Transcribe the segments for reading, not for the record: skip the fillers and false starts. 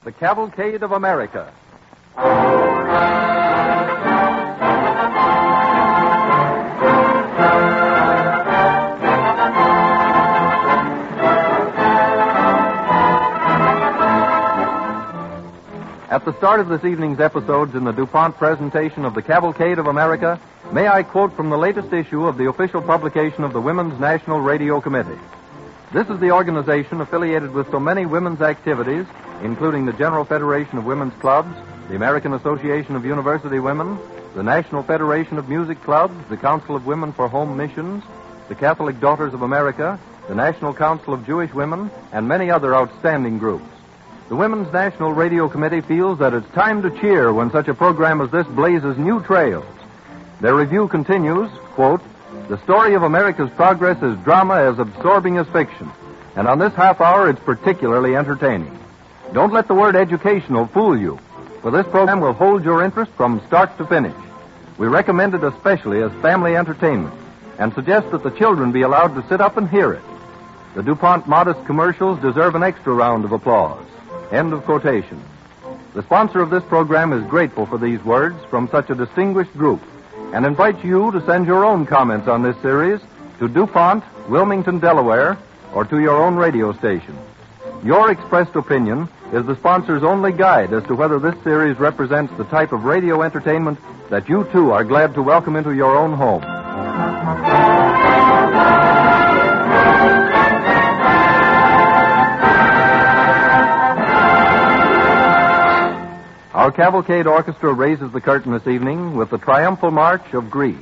The Cavalcade of America. At the start of this evening's episodes in the DuPont presentation of the Cavalcade of America, may I quote from the latest issue of the official publication of the Women's National Radio Committee. This is the organization affiliated with so many women's activities, including the General Federation of Women's Clubs, the American Association of University Women, the National Federation of Music Clubs, the Council of Women for Home Missions, the Catholic Daughters of America, the National Council of Jewish Women, and many other outstanding groups. The Women's National Radio Committee feels that it's time to cheer when such a program as this blazes new trails. Their review continues, quote, "The story of America's progress is drama as absorbing as fiction, and on this half hour it's particularly entertaining. Don't let the word educational fool you, for this program will hold your interest from start to finish. We recommend it especially as family entertainment and suggest that the children be allowed to sit up and hear it. The DuPont modest commercials deserve an extra round of applause." End of quotation. The sponsor of this program is grateful for these words from such a distinguished group and invites you to send your own comments on this series to DuPont, Wilmington, Delaware, or to your own radio station. Your expressed opinion is the sponsor's only guide as to whether this series represents the type of radio entertainment that you too are glad to welcome into your own home. Our Cavalcade Orchestra raises the curtain this evening with the Triumphal March of Greed.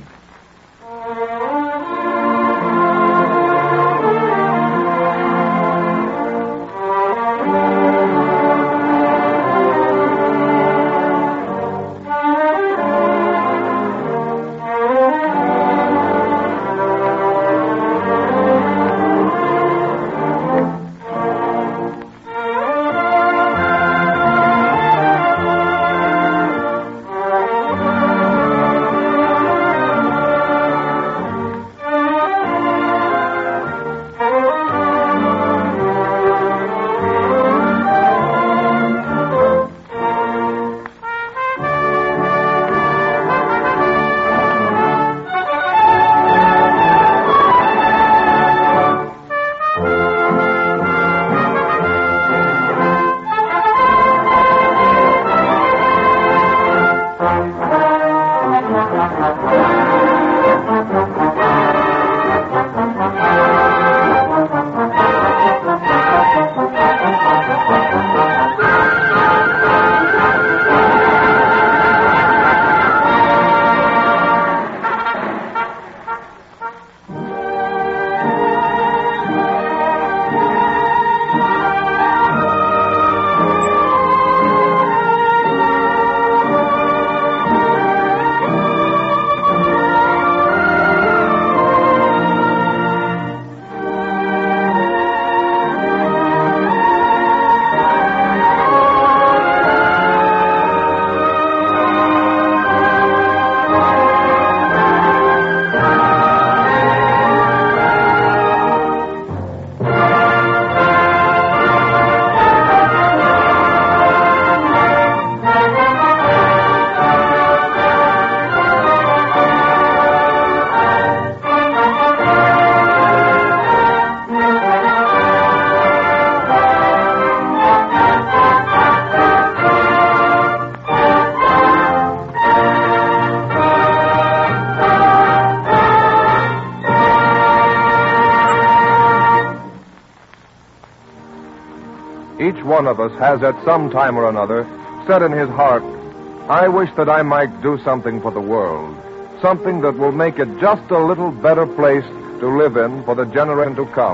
Each one of us has at some time or another said in his heart, "I wish that I might do something for the world, something that will make it just a little better place to live in for the generation to come."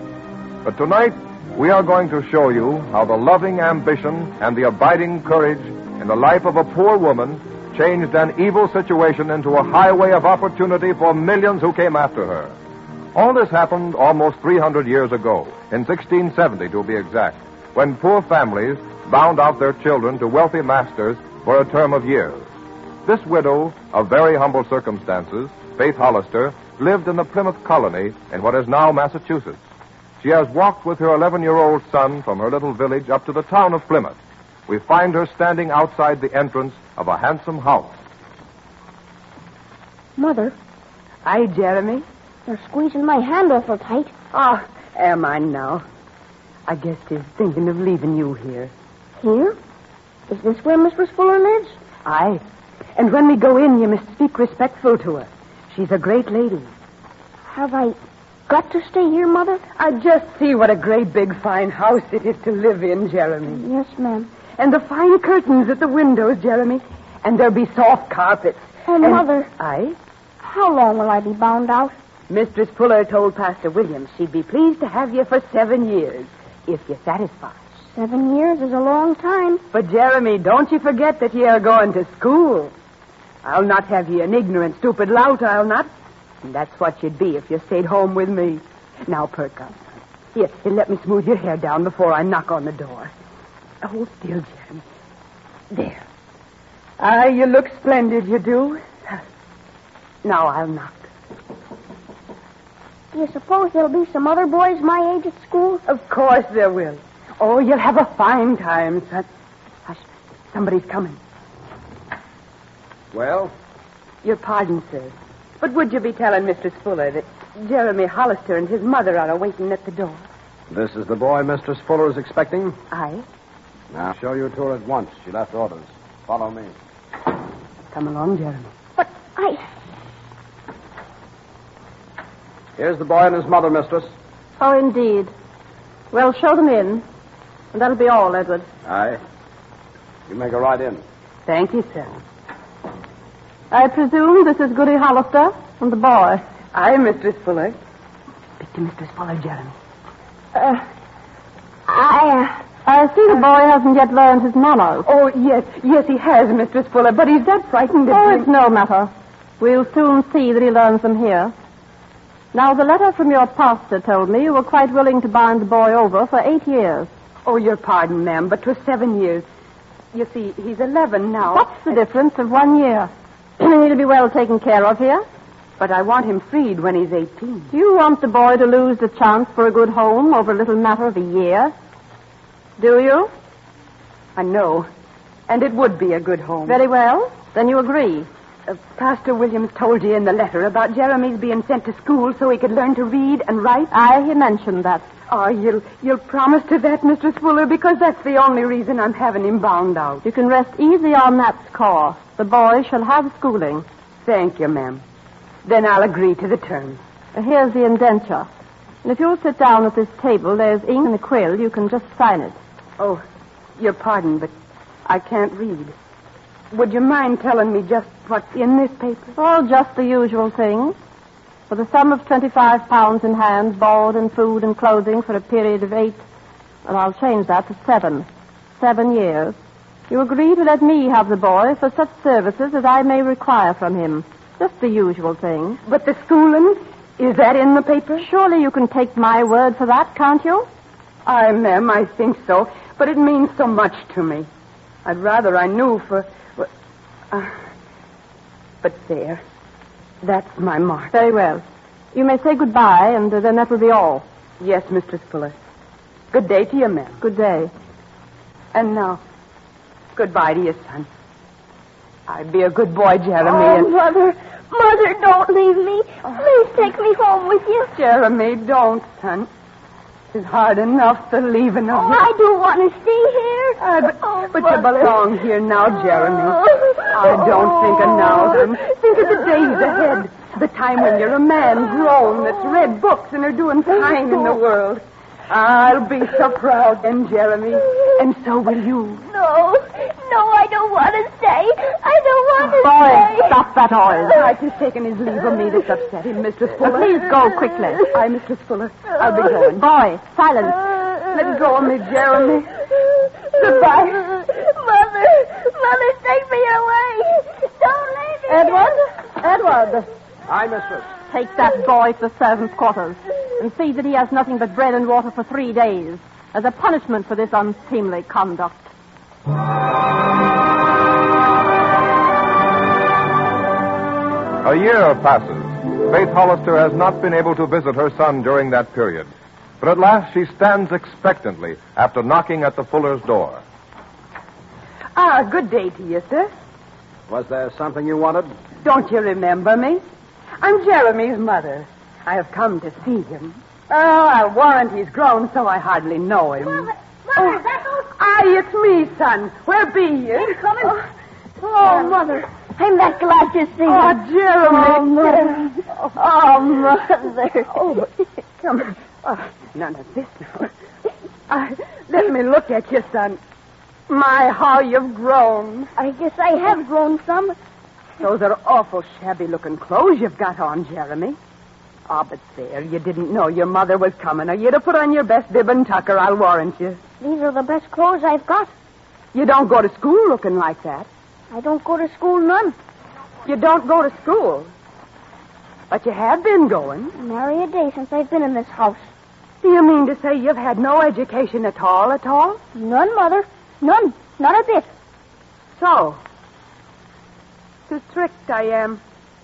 But tonight, we are going to show you how the loving ambition and the abiding courage in the life of a poor woman changed an evil situation into a highway of opportunity for millions who came after her. All this happened almost 300 years ago, in 1670 to be exact, when poor families bound out their children to wealthy masters for a term of years. This widow, of very humble circumstances, Faith Hollister, lived in the Plymouth colony in what is now Massachusetts. She has walked with her 11-year-old son from her little village up to the town of Plymouth. we find her standing outside the entrance of a handsome house. Mother, Aye, Jeremy. you're squeezing my hand awful tight. Oh, am I now? I guess he's thinking of leaving you here. Here? Is this where Mistress Fuller lives? Aye. And when we go in, you must speak respectful to her. She's a great lady. Have I got to stay here, Mother? I just see what a great big fine house it is to live in, Jeremy. Yes, ma'am. And the fine curtains at the windows, Jeremy. And there'll be soft carpets. And Mother, Aye? how long will I be bound out? Mistress Fuller told Pastor Williams she'd be pleased to have you for 7 years, if you're satisfied. 7 years is a long time. But, Jeremy, don't you forget that you are going to school. I'll not have you an ignorant, stupid lout, I'll not. And that's what you'd be if you stayed home with me. Now, perk up. Here, let me smooth your hair down before I knock on the door. Hold still, Jeremy. There. Ah, you look splendid, you do. Now I'll knock. Do you suppose there'll be some other boys my age at school? Of course there will. Oh, you'll have a fine time, son. Hush, somebody's coming. Well? Your pardon, sir. But would you be telling Mistress Fuller that Jeremy Hollister and his mother are awaiting at the door? This is the boy Mistress Fuller is expecting? Aye. Now, I'll show you to her at once. She left orders. Follow me. Come along, Jeremy. But I... Here's the boy and his mother, mistress. Oh, indeed. Well, show them in. And that'll be all, Edward. Aye. You may go right in. Thank you, sir. I presume this is Goody Hollister and the boy. Aye, Mistress Fuller. Speak to Mistress Fuller, Jeremy. I see the boy hasn't yet learned his manners. Oh, yes, he has, Mistress Fuller, but he's that frightened that... Oh, it's no matter. We'll soon see that he learns them here. Now, the letter from your pastor told me you were quite willing to bind the boy over for 8 years. Oh, your pardon, ma'am, but 'twas 7 years. You see, he's 11 now. What's the difference of 1 year? He'll be well taken care of here. But I want him freed when he's 18. Do you want the boy to lose the chance for a good home over a little matter of a year? Do you? I know. And it would be a good home. Very well. Then you agree. Pastor Williams told you in the letter about Jeremy's being sent to school so he could learn to read and write? Aye, he mentioned that. Oh, you'll promise to that, Mistress Fuller, because that's the only reason I'm having him bound out. You can rest easy on that score. The boy shall have schooling. Thank you, ma'am. Then I'll agree to the terms. Here's the indenture. And if you'll sit down at this table, there's ink and a quill. You can just sign it. Oh, your pardon, but I can't read. Would you mind telling me just what's in this paper? Oh, just the usual things. For the sum of £25 in hand, board and food and clothing for a period of 8, and I'll change that to 7. 7 years. You agree to let me have the boy for such services as I may require from him. Just the usual thing. But the schooling, is that in the paper? Surely you can take my word for that, can't you? Aye, ma'am, I think so. But it means so much to me. I'd rather I knew for... but there. That's my mark. Very well. You may say goodbye, and then that will be all. Yes, Mistress Fuller. Good day to you, ma'am. Good day. And now, goodbye to your son. I'd be a good boy, Jeremy. Oh, Mother, don't leave me. Please take me home with you. Jeremy, don't, son. It's hard enough the leaving of you. I do want to stay here. But you belong here now, Jeremy. I don't think of now, then. Think of the days ahead. The time when you're a man grown that's read books and are doing fine in the world. I'll be so proud then, Jeremy. And so will you. No, I don't want to stay. I don't want to Boy, stay. stop that noise. I've just taken his leave of me that's upset him, Mistress Fuller. Please go quickly. Aye, Mistress Fuller. I'll be going. Boy, silence. Let go of me, Jeremy. Goodbye. Mother, take me away. Don't leave me. Edward. Aye, mistress. Take that boy to the servants' quarters and see that he has nothing but bread and water for 3 days as a punishment for this unseemly conduct. A year passes. Faith Hollister has not been able to visit her son during that period. But at last she stands expectantly after knocking at the Fuller's door. Good day to you, sir. Was there something you wanted? Don't you remember me? I'm Jeremy's mother. I have come to see him. Oh, I'll warrant he's grown so I hardly know him. Mother, that's all. It's me, son. Where be you? He's coming. Oh, Mother, I'm that glad to see you. Oh, Jeremy. Oh, Mother. Oh, come on. Oh, none of this now. Let me look at you, son. My, how you've grown. I guess I have grown some. Those are awful shabby-looking clothes you've got on, Jeremy. But there, you didn't know your mother was coming, or you'd have put on your best bib and tucker, I'll warrant you. These are the best clothes I've got. You don't go to school looking like that. I don't go to school none. You don't go to school. But you have been going. Nary a day since I've been in this house. Do you mean to say you've had no education at all? None, Mother. None. Not a bit. So, too strict I am.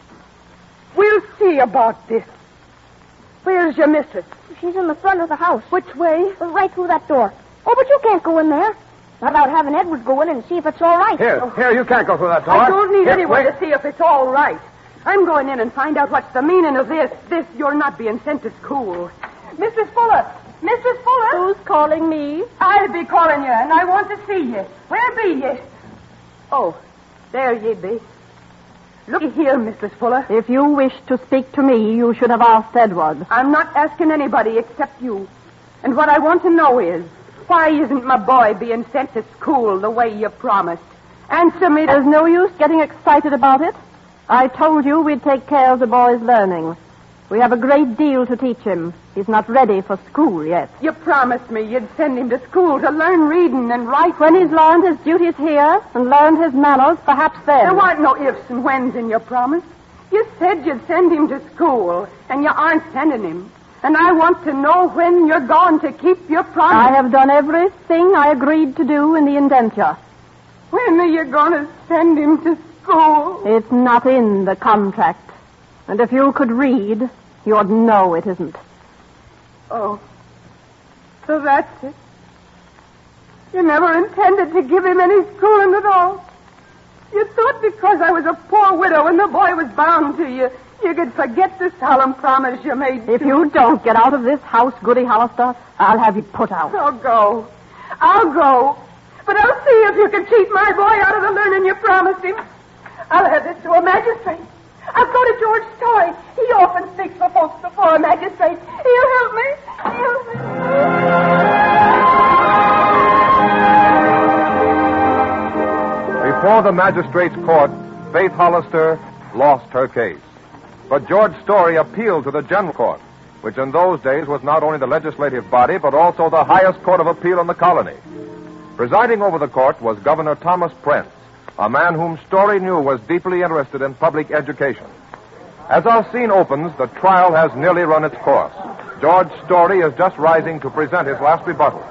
We'll see about this. Where's your mistress? She's in the front of the house. Which way? Right through that door. Oh, but you can't go in there. Not without having Edward go in and see if it's all right. Here, you can't go through that door. I don't need Here, anyone wait. to see if it's all right. I'm going in and find out what's the meaning of this. You're not being sent to school. Mrs. Fuller! Mrs. Fuller! Who's calling me? I'll be calling you, and I want to see you. Where be you? Oh, there ye be. Look here, Mrs. Fuller. If you wish to speak to me, you should have asked Edward. I'm not asking anybody except you. And what I want to know is, why isn't my boy being sent to school the way you promised? Answer me. There's no use getting excited about it. I told you we'd take care of the boy's learning. We have a great deal to teach him. He's not ready for school yet. You promised me you'd send him to school to learn reading and writing. When he's learned his duties here and learned his manners, perhaps then. There weren't no ifs and whens in your promise. You said you'd send him to school, and you aren't sending him. And I want to know when you're going to keep your promise. I have done everything I agreed to do in the indenture. When are you going to send him to school? It's not in the contract. And if you could read, you'd know it isn't. Oh, so that's it. You never intended to give him any schooling at all. You thought because I was a poor widow and the boy was bound to you, you could forget the solemn promise you made. If you don't get out of this house, Goody Hollister, I'll have you put out. I'll go. But I'll see if you can cheat my boy out of the learning you promised him. I'll have this to a magistrate. I'll go to George Story. He often speaks for folks before a magistrate. He'll help me. Before the magistrate's court, Faith Hollister lost her case. But George Story appealed to the General Court, which in those days was not only the legislative body, but also the highest court of appeal in the colony. Presiding over the court was Governor Thomas Prence, a man whom Story knew was deeply interested in public education. As our scene opens, the trial has nearly run its course. George Story is just rising to present his last rebuttal.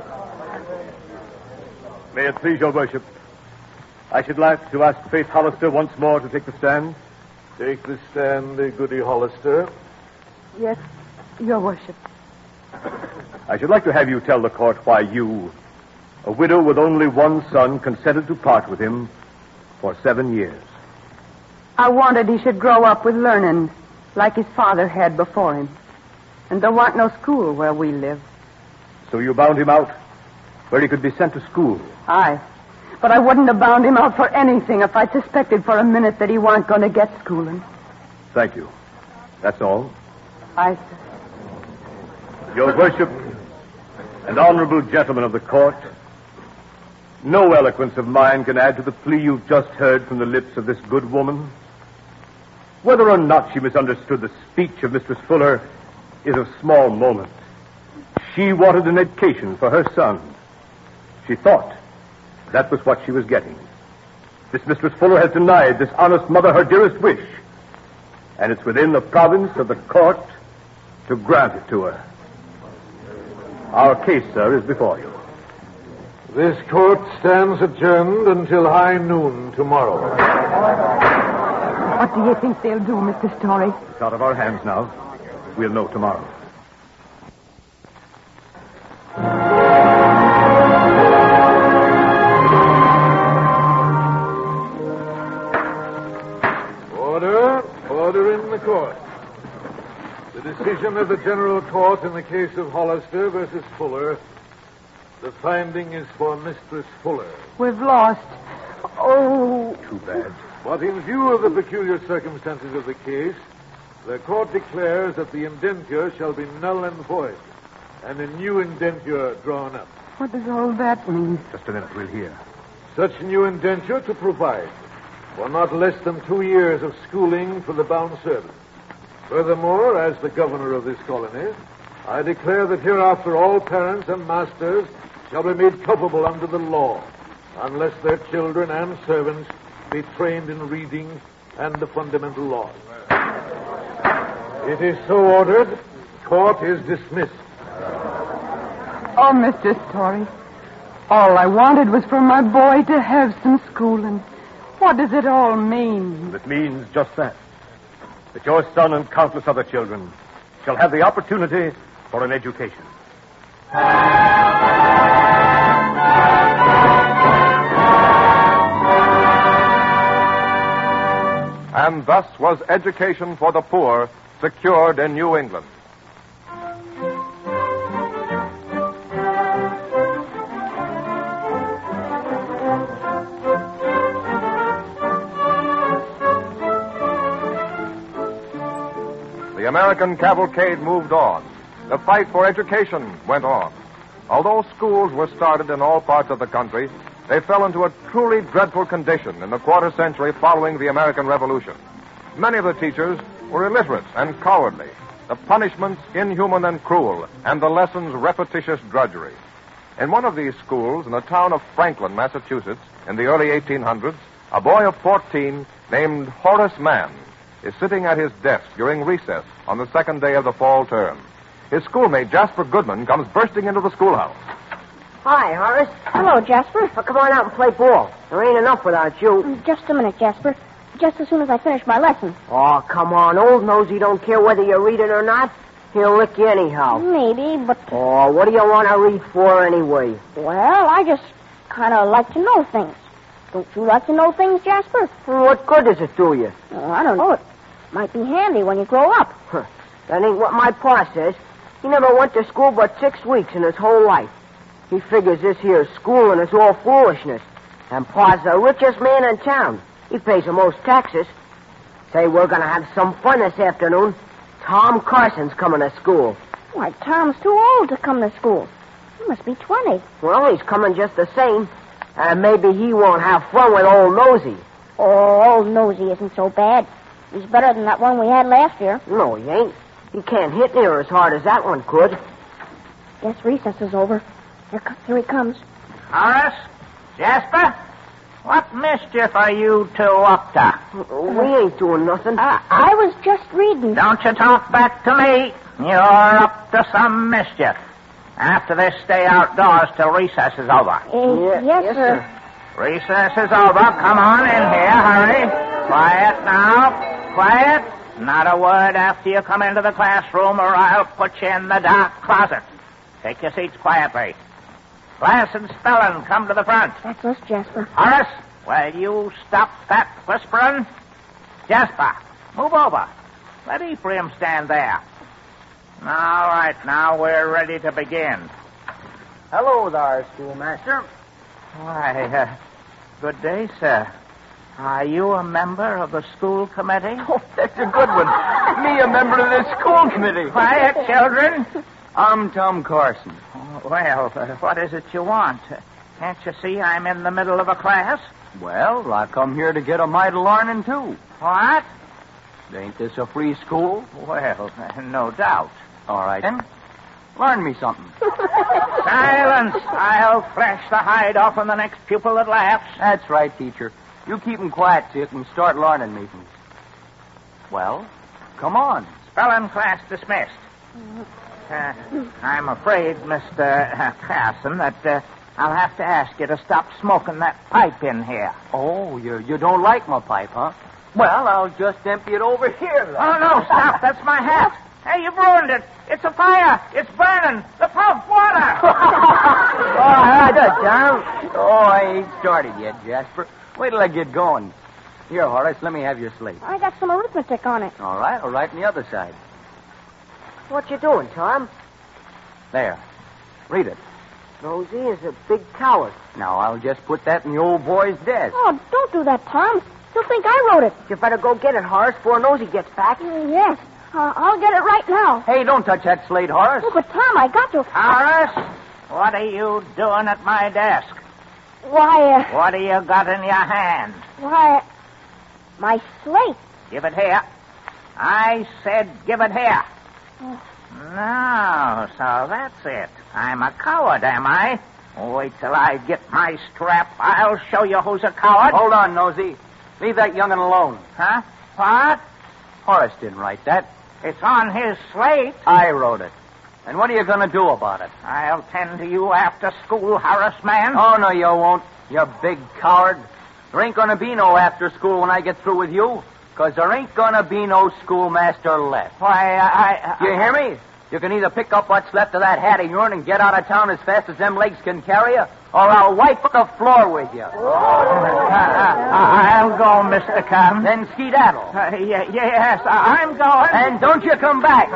May it please your worship, I should like to ask Faith Hollister once more to take the stand. Take the stand, Goody Hollister. Yes, your worship. I should like to have you tell the court why you, a widow with only one son, consented to part with him for 7 years. I wanted he should grow up with learning like his father had before him. And there weren't no school where we live. So you bound him out where he could be sent to school? Aye. But I wouldn't have bound him out for anything if I'd suspected for a minute that he weren't going to get schooling. Thank you. That's all. Aye, sir. Your worship and honorable gentlemen of the court, no eloquence of mine can add to the plea you've just heard from the lips of this good woman. Whether or not she misunderstood the speech of Mistress Fuller is of small moment. She wanted an education for her son. She thought that was what she was getting. This Mistress Fuller has denied this honest mother her dearest wish, and it's within the province of the court to grant it to her. Our case, sir, is before you. This court stands adjourned until high noon tomorrow. What do you think they'll do, Mr. Story? It's out of our hands now. We'll know tomorrow. decision of the General Court in the case of Hollister versus Fuller, the finding is for Mistress Fuller. We've lost. Oh. Too bad. But in view of the peculiar circumstances of the case, the court declares that the indenture shall be null and void, and a new indenture drawn up. What does all that mean? Just a minute, we'll hear. Such new indenture to provide for not less than 2 years of schooling for the bound servant. Furthermore, as the governor of this colony, I declare that hereafter all parents and masters shall be made culpable under the law, unless their children and servants be trained in reading and the fundamental laws. It is so ordered. Court is dismissed. Oh, Mr. Story, all I wanted was for my boy to have some schooling. What does it all mean? It means just that your son and countless other children shall have the opportunity for an education. And thus was education for the poor secured in New England. The American cavalcade moved on. The fight for education went on. Although schools were started in all parts of the country, they fell into a truly dreadful condition in the quarter century following the American Revolution. Many of the teachers were illiterate and cowardly, the punishments inhuman and cruel, and the lessons repetitious drudgery. In one of these schools, in the town of Franklin, Massachusetts, in the early 1800s, a boy of 14 named Horace Mann is sitting at his desk during recess on the second day of the fall term. His schoolmate, Jasper Goodman, comes bursting into the schoolhouse. Hi, Horace. Hello, Jasper. Well, come on out and play ball. There ain't enough without you. Just a minute, Jasper. Just as soon as I finish my lesson. Oh, come on. Old Nosey don't care whether you read it or not. He'll lick you anyhow. Maybe, but... Oh, what do you want to read for anyway? Well, I just kind of like to know things. Don't you like to know things, Jasper? Well, what good does it do you? Oh, I don't know. It might be handy when you grow up. Huh. That ain't what my pa says. He never went to school but 6 weeks in his whole life. He figures this here schooling is all foolishness. And Pa's the richest man in town. He pays the most taxes. Say, we're going to have some fun this afternoon. Tom Carson's coming to school. Why, Tom's too old to come to school. He must be 20. Well, he's coming just the same. And maybe he won't have fun with old Nosey. Oh, old Nosey isn't so bad. He's better than that one we had last year. No, he ain't. He can't hit near as hard as that one could. Guess recess is over. Here he comes. Horace? Jasper? What mischief are you two up to? We ain't doing nothing. I was just reading. Don't you talk back to me. You're up to some mischief. After this, stay outdoors till recess is over. Yes, sir. Recess is over. Come on in here. Hurry. Quiet now. Quiet. Not a word after you come into the classroom, or I'll put you in the dark closet. Take your seats quietly. Class and spelling, come to the front. That's us, Jasper. Horace, will you stop that whispering? Jasper, move over. Let Ephraim stand there. All right, now we're ready to begin. Hello there, schoolmaster. Why, good day, sir. Are you a member of the school committee? Oh, that's a good one. Me, a member of the school committee. Quiet, children. I'm Tom Carson. Well, what is it you want? Can't you see I'm in the middle of a class? Well, I come here to get a mite of learning, too. What? Ain't this a free school? Well, no doubt. All right, then. Learn me something. Silence! I'll flash the hide off on the next pupil that laughs. That's right, teacher. You keep 'em quiet so you can start learning meetings. Well, come on. Spelling class dismissed. I'm afraid, Mr. Carson, that I'll have to ask you to stop smoking that pipe in here. Oh, you don't like my pipe, huh? Well, I'll just empty it over here, then. Oh, no, stop. That's my hat. Hey, you've ruined it. It's a fire. It's burning. The pump water. Oh, Tom. Oh, I ain't started yet, Jasper. Wait till I get going. Here, Horace, let me have your slate. I got some arithmetic on it. All right, I'll write on the other side. What you doing, Tom? There. Read it. Nosy is a big coward. Now, I'll just put that in the old boy's desk. Oh, don't do that, Tom. He'll think I wrote it. You better go get it, Horace, before Nosy gets back. Yes. I'll get it right now. Hey, don't touch that slate, Horace. Oh, but Tom, I got to... Horace, what are you doing at my desk? Why, What do you got in your hand? my slate. Give it here. I said give it here. No, so that's it. I'm a coward, am I? Wait till I get my strap. I'll show you who's a coward. Hold on, Nosy. Leave that young'un alone. Huh? What? Horace didn't write that. It's on his slate. I wrote it. And what are you going to do about it? I'll tend to you after school, Horace man. Oh, no, you won't, you big coward. There ain't going to be no after school when I get through with you, because there ain't going to be no schoolmaster left. Why, You hear me? You can either pick up what's left of that hat of yourn and get out of town as fast as them legs can carry you, or I'll wipe the floor with you. I'll go, Mr. Cotton. Then skedaddle. Yes, I'm going. And don't you come back.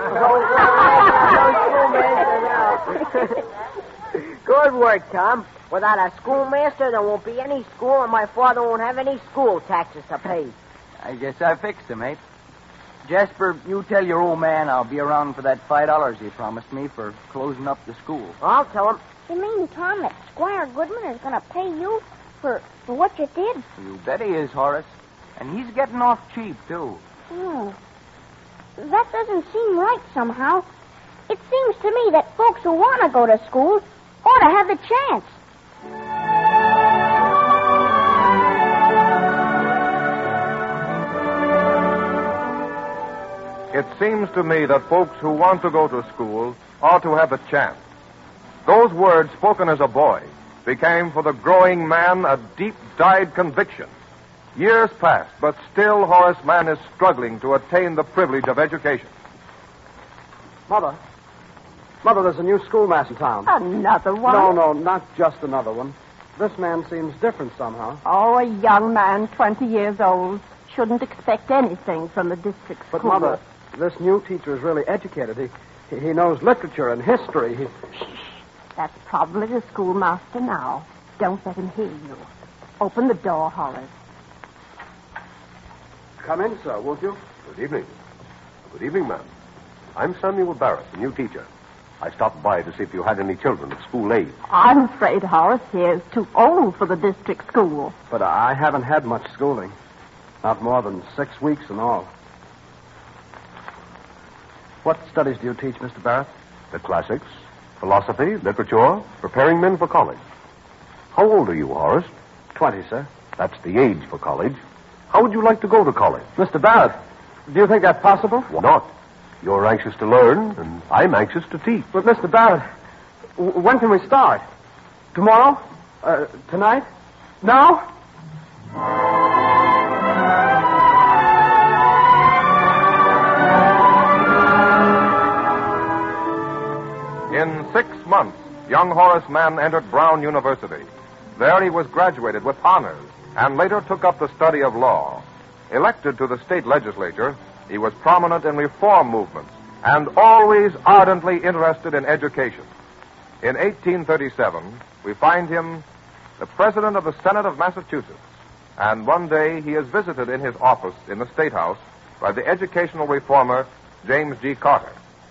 Good work, Tom. Without a schoolmaster, there won't be any school, and my father won't have any school taxes to pay. I guess I fixed him, mate. Jasper, you tell your old man I'll be around for that $5 he promised me for closing up the school. I'll tell him. You mean, Tom, that Squire Goodman is going to pay you for what you did? You bet he is, Horace. And he's getting off cheap, too. That doesn't seem right somehow. It seems to me that folks who want to go to school ought to have the chance. It seems to me that folks who want to go to school ought to have a chance. Those words, spoken as a boy, became for the growing man a deep-dyed conviction. Years passed, but still Horace Mann is struggling to attain the privilege of education. Mother, there's a new schoolmaster in town. Another one? No, not just another one. This man seems different somehow. Oh, a young man, 20 years old. Shouldn't expect anything from the district school. But, Mother, this new teacher is really educated. He knows literature and history. That's probably the schoolmaster now. Don't let him hear you. Open the door, Horace. Come in, sir, won't you? Good evening. Good evening, ma'am. I'm Samuel Barrett, the new teacher. I stopped by to see if you had any children of school age. I'm afraid Horace here is too old for the district school. But I haven't had much schooling. Not more than 6 weeks in all. What studies do you teach, Mr. Barrett? The classics, philosophy, literature, preparing men for college. How old are you, Horace? 20, sir. That's the age for college. How would you like to go to college? Mr. Barrett, do you think that's possible? Why not? You're anxious to learn, and I'm anxious to teach. But, Mr. Barrett, when can we start? Tomorrow? Tonight? Now? In 6 months, young Horace Mann entered Brown University. There he was graduated with honors and later took up the study of law. Elected to the state legislature, he was prominent in reform movements and always ardently interested in education. In 1837, we find him the president of the Senate of Massachusetts, and one day he is visited in his office in the State House by the educational reformer James G. Carter.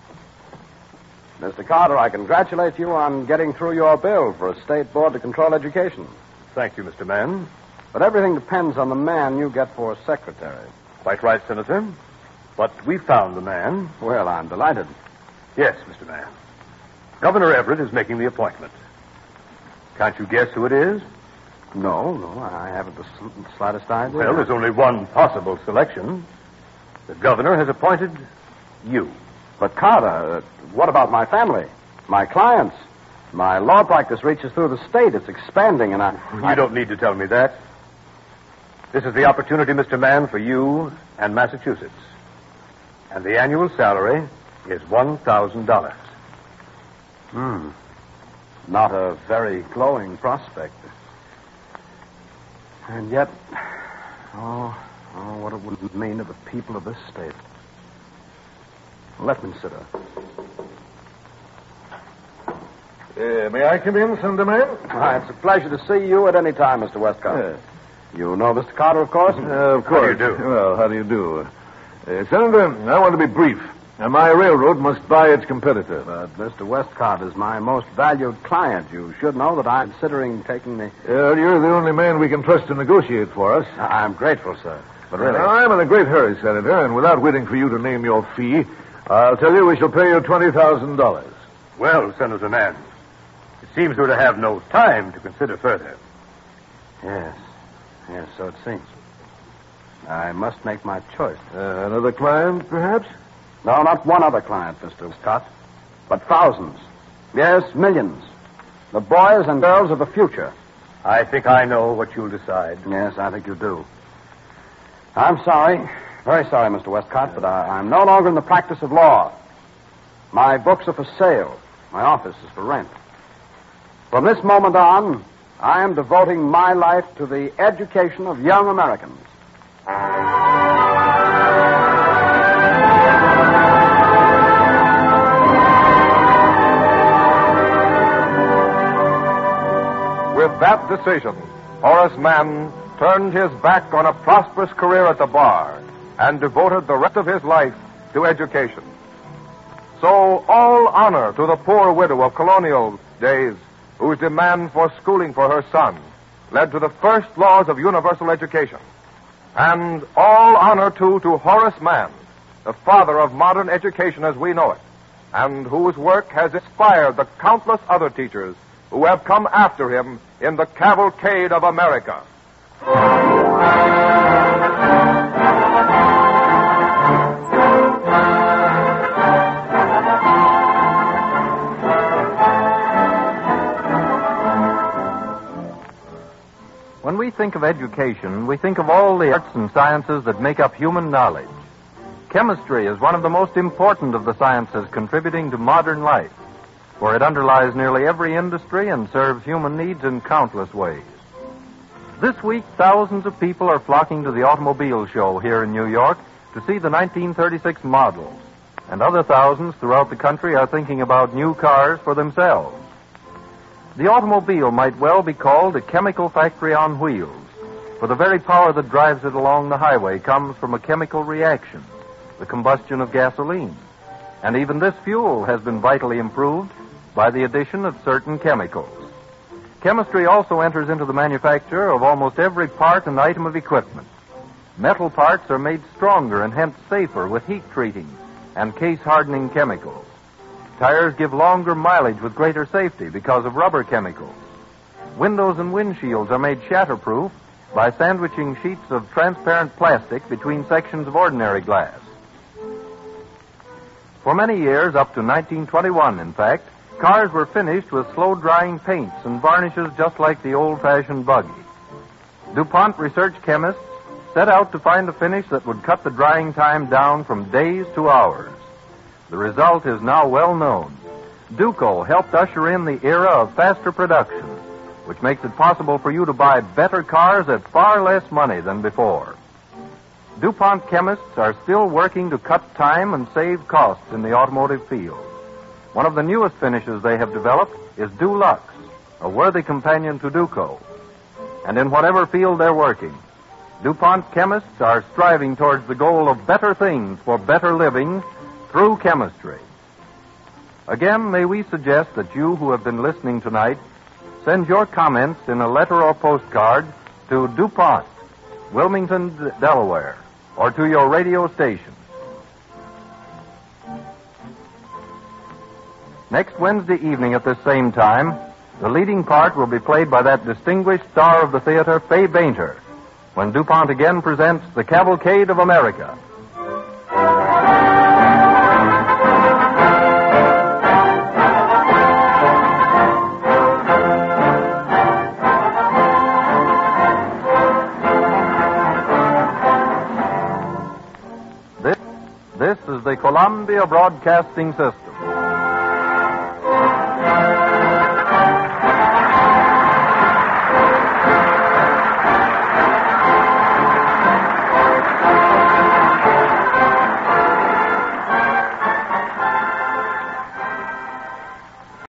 Mr. Carter, I congratulate you on getting through your bill for a state board to control education. Thank you, Mr. Mann. But everything depends on the man you get for secretary. Quite right, Senator. But we found the man. Well, I'm delighted. Yes, Mr. Mann. Governor Everett is making the appointment. Can't you guess who it is? No, I haven't the slightest idea. Well, there's only one possible selection. The governor has appointed you. But, Carter, what about my family? My clients? My law practice reaches through the state. It's expanding, and You don't need to tell me that. This is the opportunity, Mr. Mann, for you and Massachusetts. And the annual salary is $1,000. Not a very glowing prospect. And yet, what it would mean to the people of this state. Let me consider. May I come in, Senator Man? It's a pleasure to see you at any time, Mr. Westcott. You know Mr. Carter, of course? Of course. How do you do? Well, how do you do? Senator, I want to be brief. My railroad must buy its competitor. But Mr. Westcott is my most valued client. You should know that I'm considering taking the... You're the only man we can trust to negotiate for us. I'm grateful, sir. But really... I'm in a great hurry, Senator, and without waiting for you to name your fee, I'll tell you we shall pay you $20,000. Well, Senator Mann, it seems we're to have no time to consider further. Yes, so it seems. I must make my choice. Another client, perhaps? No, not one other client, Mr. Scott, but thousands. Yes, millions. The boys and girls of the future. I think I know what you'll decide. Yes, I think you do. I'm sorry, very sorry, Mr. Westcott, but I'm no longer in the practice of law. My books are for sale. My office is for rent. From this moment on, I am devoting my life to the education of young Americans. With that decision, Horace Mann turned his back on a prosperous career at the bar and devoted the rest of his life to education. So all honor to the poor widow of colonial days whose demand for schooling for her son led to the first laws of universal education. And all honor, too, to Horace Mann, the father of modern education as we know it, and whose work has inspired the countless other teachers who have come after him in the cavalcade of America. When we think of education, we think of all the arts and sciences that make up human knowledge. Chemistry is one of the most important of the sciences contributing to modern life, for it underlies nearly every industry and serves human needs in countless ways. This week, thousands of people are flocking to the automobile show here in New York to see the 1936 models, and other thousands throughout the country are thinking about new cars for themselves. The automobile might well be called a chemical factory on wheels, for the very power that drives it along the highway comes from a chemical reaction, the combustion of gasoline. And even this fuel has been vitally improved by the addition of certain chemicals. Chemistry also enters into the manufacture of almost every part and item of equipment. Metal parts are made stronger and hence safer with heat treating and case-hardening chemicals. Tires give longer mileage with greater safety because of rubber chemicals. Windows and windshields are made shatterproof by sandwiching sheets of transparent plastic between sections of ordinary glass. For many years, up to 1921, in fact, cars were finished with slow-drying paints and varnishes just like the old-fashioned buggy. DuPont research chemists set out to find a finish that would cut the drying time down from days to hours. The result is now well known. Duco helped usher in the era of faster production, which makes it possible for you to buy better cars at far less money than before. DuPont chemists are still working to cut time and save costs in the automotive field. One of the newest finishes they have developed is Dulux, a worthy companion to Duco. And in whatever field they're working, DuPont chemists are striving towards the goal of better things for better living through chemistry. Again, may we suggest that you who have been listening tonight send your comments in a letter or postcard to DuPont, Wilmington, Delaware, or to your radio station. Next Wednesday evening at this same time, the leading part will be played by that distinguished star of the theater, Fay Bainter, when DuPont again presents The Cavalcade of America. This is the Columbia Broadcasting System.